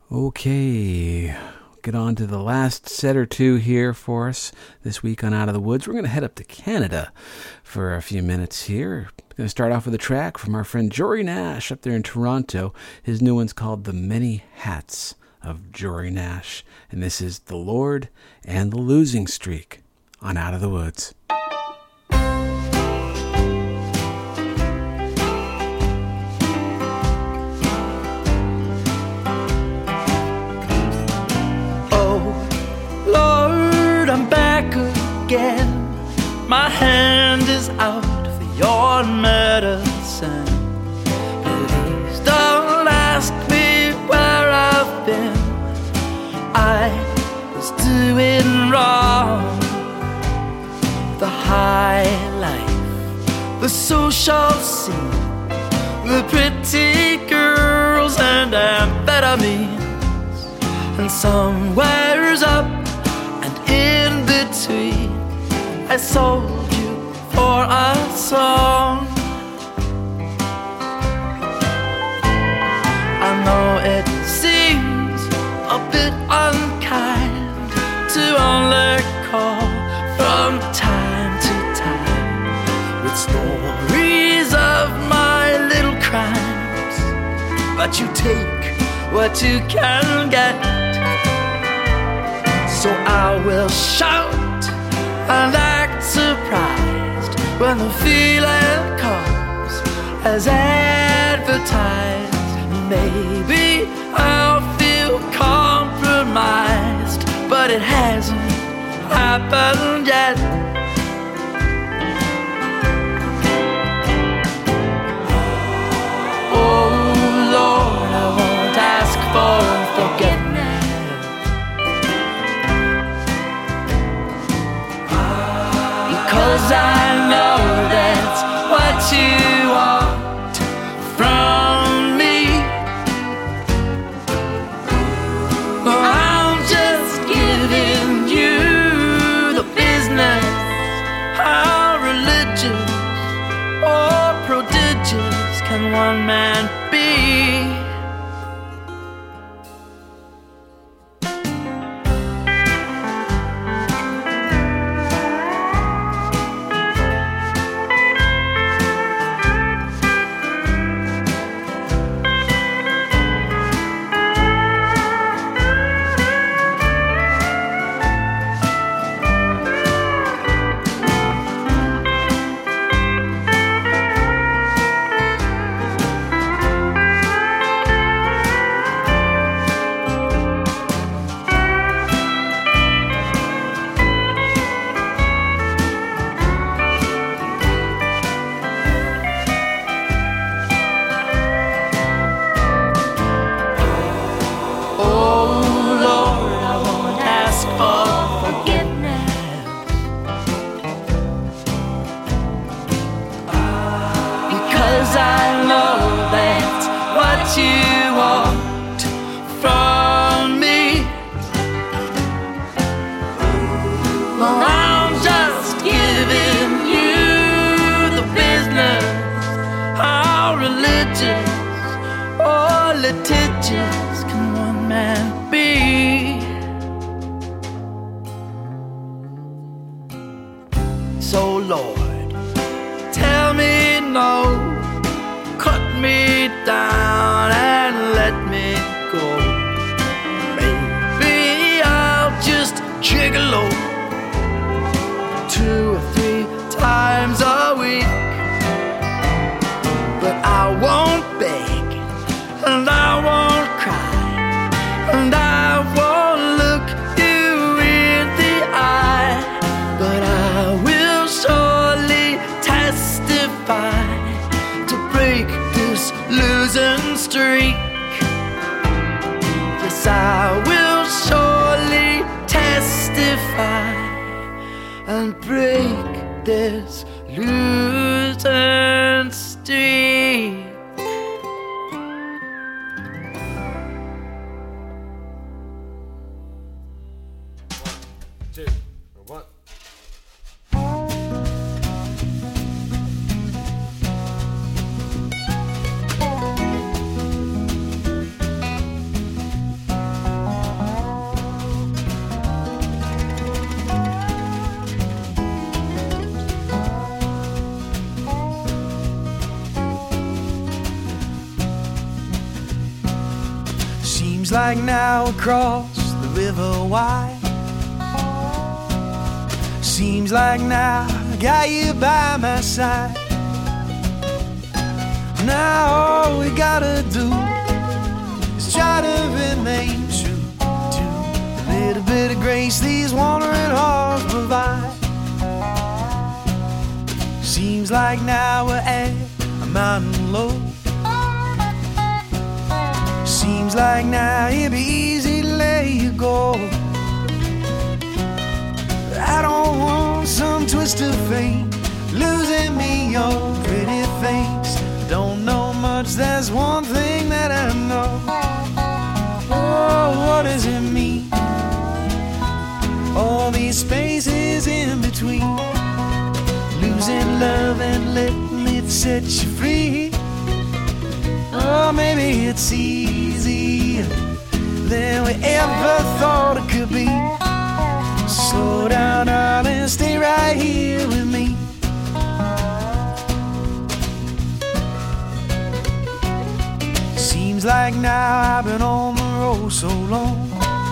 Okay, get on to the last set or two here for us this week on Out of the Woods. We're going to head up to Canada for a few minutes here. We're going to start off with a track from our friend Jory Nash up there in Toronto. His new one's called The Many Hats of Jory Nash. And this is The Lord and the Losing Streak on Out of the Woods. Again, my hand is out for your medicine. Please don't ask me where I've been. I was doing wrong. The high life, the social scene, the pretty girls and amphetamines, and somewhere's up and in between, I sold you for a song. I know it seems a bit unkind to only call from time to time with stories of my little crimes, but you take what you can get. So I will shout and act surprised when the feeling comes as advertised. Maybe I'll feel compromised, but it hasn't happened yet. Oh Lord, I won't ask for forgiveness, 'cause I know that's what you want from me. I'm just giving you the business. How religious or prodigious can one man be? You want from me. Well, I'm just giving you the business. How religious or litigious can one man be? So Lord, tell me no, cut me down and let me go. Maybe I'll just gigolo 2 or 3 times a week, but I won't beg and I won't cry and I won't look you in the eye, but I will surely testify to break this losing streak. Yes, I will surely testify and break this losing streak. Seems like now across the river wide. Seems like now I got you by my side. Now all we gotta do is try to remain true to the little bit of grace these wandering hearts provide. Seems like now we're at a mountain low. Seems like now it'd be easy to let you go. But I don't want some twist of fate losing me your pretty face. Don't know much, that's one thing that I know. Oh, what does it mean? All these spaces in between, losing love and letting it set you free. Oh, maybe it's easier than we ever thought it could be. Slow down, darling, stay right here with me. Seems like now I've been on the road so long.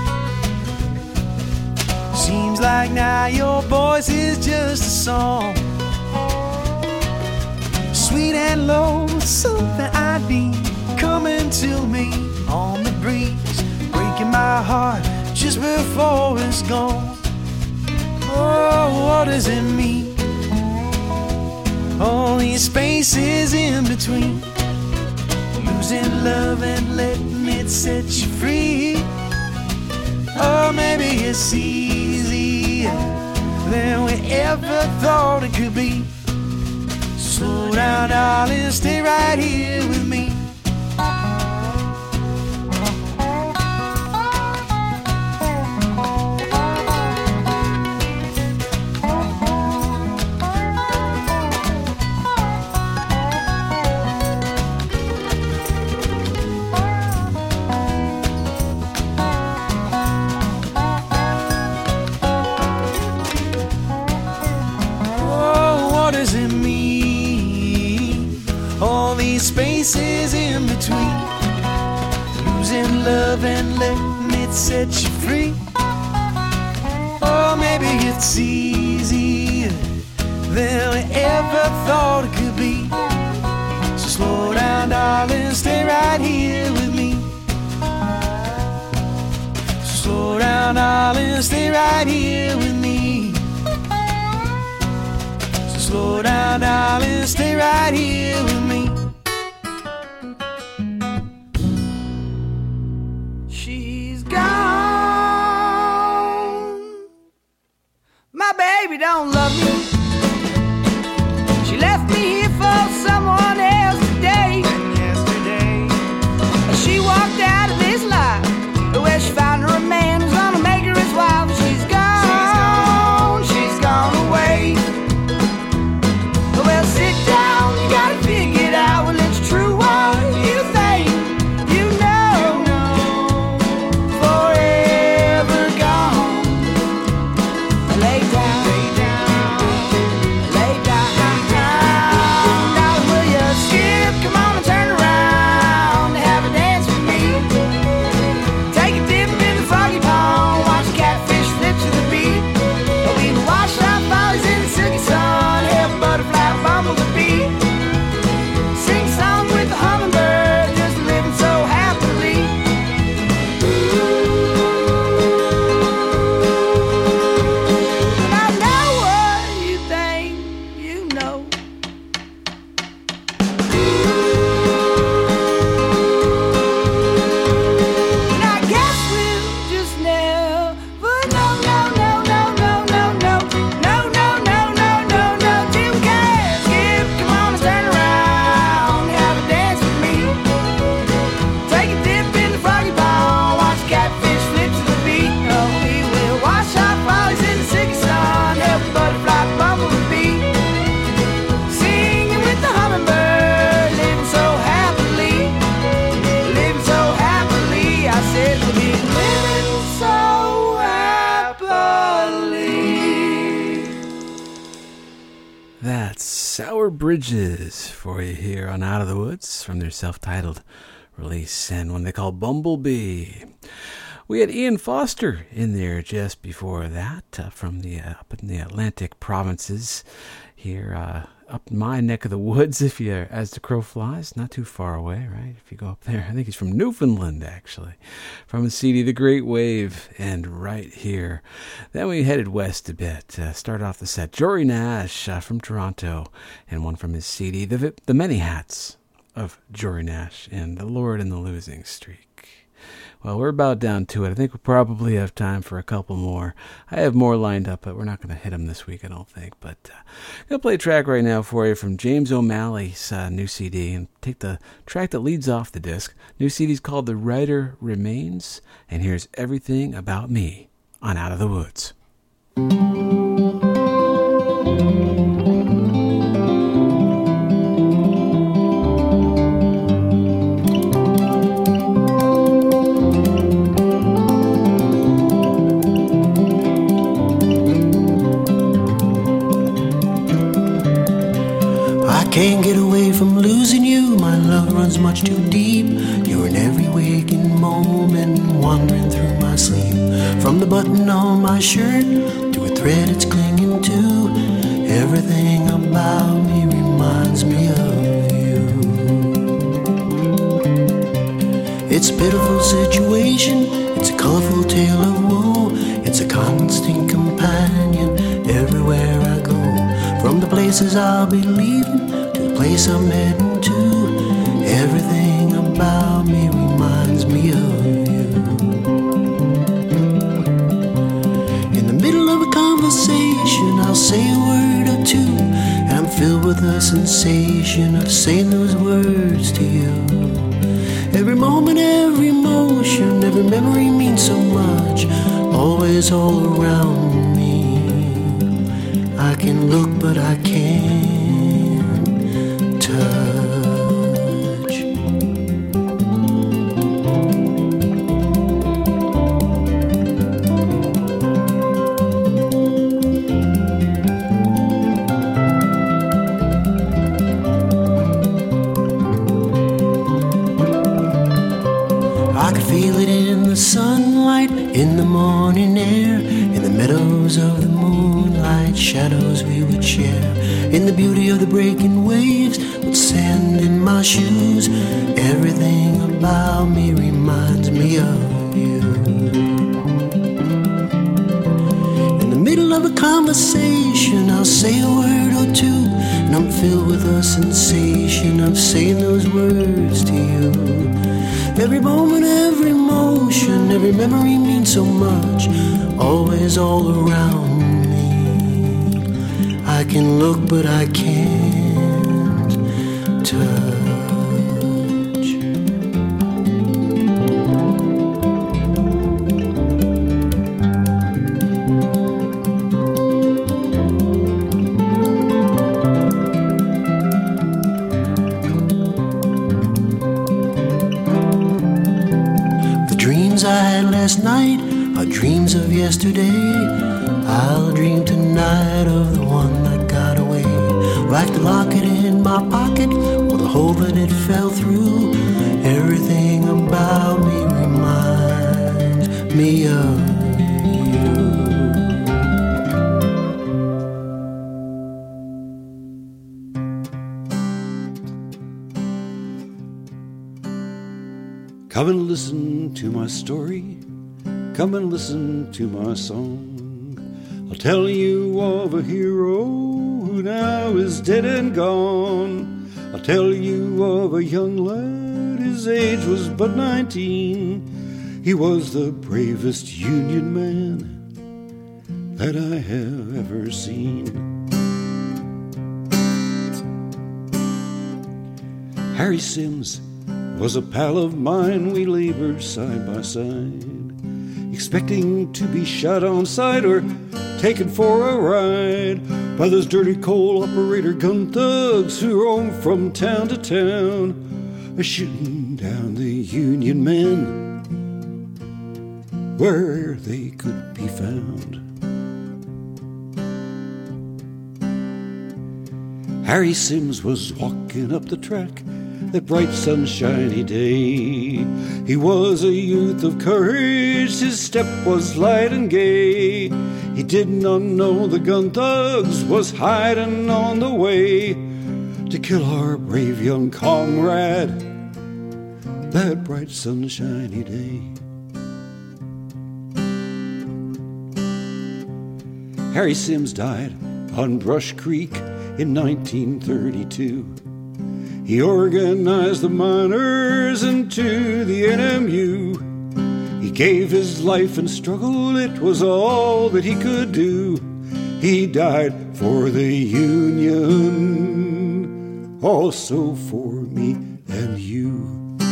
Seems like now your voice is just a song. Sweet and low, something I need coming to me on the breeze, breaking my heart just before it's gone. Oh, what does it mean? All these spaces in between, losing love and letting it set you free. Oh, maybe it's easier than we ever thought it could be. Slow down, darling, stay right here with me. Spaces in between, losing love and letting it set you free. Oh, maybe it's easier than we ever thought it could be. So slow down, darling, stay right here with me. So slow down, darling, stay right here with me. So slow down, darling, stay right here with me. Don't love me. She left me here for someone else today. And yesterday she walked out of this life where she found her a man who's gonna make her his wife. She's gone, she's gone away. Well, sit down, you gotta figure it out. Well, it's true what you think, you know, forever gone. Lay down. Sour Bridges for you here on Out of the Woods from their self-titled release, and one they call Bumblebee. We had Ian Foster in there just before that, from the up in the Atlantic provinces here, up my neck of the woods, if you, as the crow flies, not too far away, right? If you go up there, I think he's from Newfoundland, actually, from his CD, The Great Wave, and right here. Then we headed west a bit, started off the set, Jory Nash from Toronto, and one from his CD, The Many Hats of Jory Nash, and The Lord and the Losing Streak. Well, we're about down to it. I think we'll probably have time for a couple more. I have more lined up, but we're not going to hit them this week, I don't think. But I'm going to play a track right now for you from James O'Malley's new CD and take the track that leads off the disc. New CD is called The Writer Remains, and here's Everything About Me on Out of the Woods. Can't get away from losing you. My love runs much too deep. You're in every waking moment, wandering through my sleep. From the button on my shirt to a thread it's clinging to, everything about me reminds me of you. It's a pitiful situation, it's a colorful tale of woe. It's a constant companion everywhere I go. From the places I'll be leaving, place I'm heading to, everything about me reminds me of you. In the middle of a conversation, I'll say a word or two, and I'm filled with a sensation of saying those words to you. Every moment, every emotion, every memory means so much, always all around me. I can look, but I can't touch. I could feel it in the sunlight, in the morning air, in the meadows of the moonlight, shadows we would share, in the beauty of the breaking waves, with sand in my shoes. Everything about me reminds me of you. In the middle of a conversation, I'll say a word or two, and I'm filled with a sensation of saying those words to you. Every moment, every emotion, every memory means so much, always all around me. I can look, but I can't touch. Last night are dreams of yesterday. I'll dream tonight of the one that got away, like the locket in my pocket or the hole that it fell through. Everything about me reminds me of you. Come and listen to my story, come and listen to my song. I'll tell you of a hero who now is dead and gone. I'll tell you of a young lad, his age was but 19. He was the bravest Union man that I have ever seen. Harry Sims was a pal of mine, we labored side by side, expecting to be shot on sight or taken for a ride by those dirty coal operator gun thugs who roam from town to town, shooting down the Union men where they could be found. Harry Sims was walking up the track that bright sunshiny day. He was a youth of courage, his step was light and gay. He did not know the gun thugs was hiding on the way to kill our brave young comrade that bright sunshiny day. Harry Sims died on Brush Creek in 1932. He organized the miners into the NMU. He gave his life and struggle, it was all that he could do. He died for the Union, also for me and you.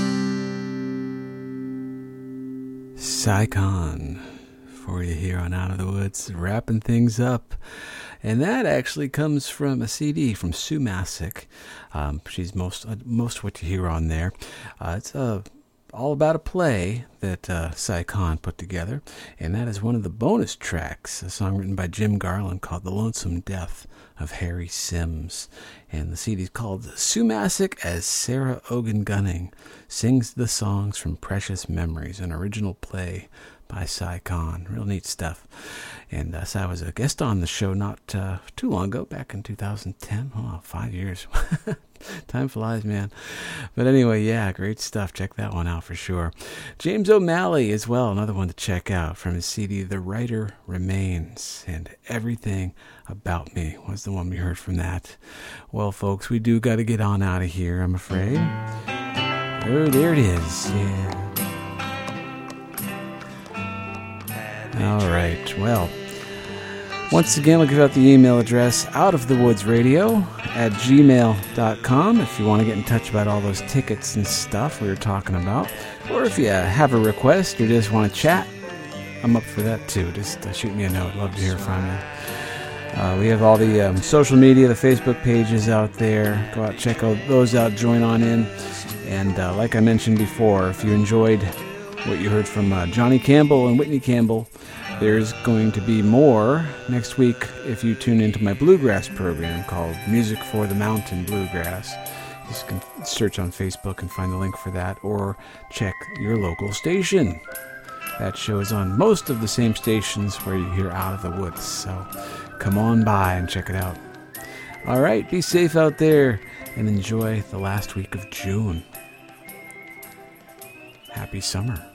Cy Kahn for you here on Out of the Woods, wrapping things up. And that actually comes from a CD from Sue Massick. She's most of what you hear on there. It's all about a play that Cy Kahn put together, and that is one of the bonus tracks, a song written by Jim Garland called The Lonesome Death of Harry Sims. And the CD is called Sue Massick as Sarah Ogan Gunning sings the songs from Precious Memories, an original play by Cy Kahn. Real neat stuff. And Cy was a guest on the show not too long ago, back in 2010. Oh, 5 years. Time flies, man. But anyway, yeah, great stuff. Check that one out for sure. James O'Malley as well, another one to check out from his CD, The Writer Remains. And Everything About Me was the one we heard from that. Well, folks, we do got to get on out of here, I'm afraid. Oh, there it is. Yeah. All right, well, once again, I'll give out the email address, outofthewoodsradio@gmail.com, if you want to get in touch about all those tickets and stuff we were talking about. Or if you have a request or just want to chat, I'm up for that too. Just shoot me a note. Love to hear from you. We have all the social media, the Facebook pages out there. Go out, check those out, join on in. And like I mentioned before, if you enjoyed what you heard from Johnny Campbell and Whitney Campbell, there's going to be more next week if you tune into my bluegrass program called Music for the Mountain Bluegrass. You can search on Facebook and find the link for that, or check your local station. That show is on most of the same stations where you hear Out of the Woods, so come on by and check it out. All right, be safe out there and enjoy the last week of June. Happy summer.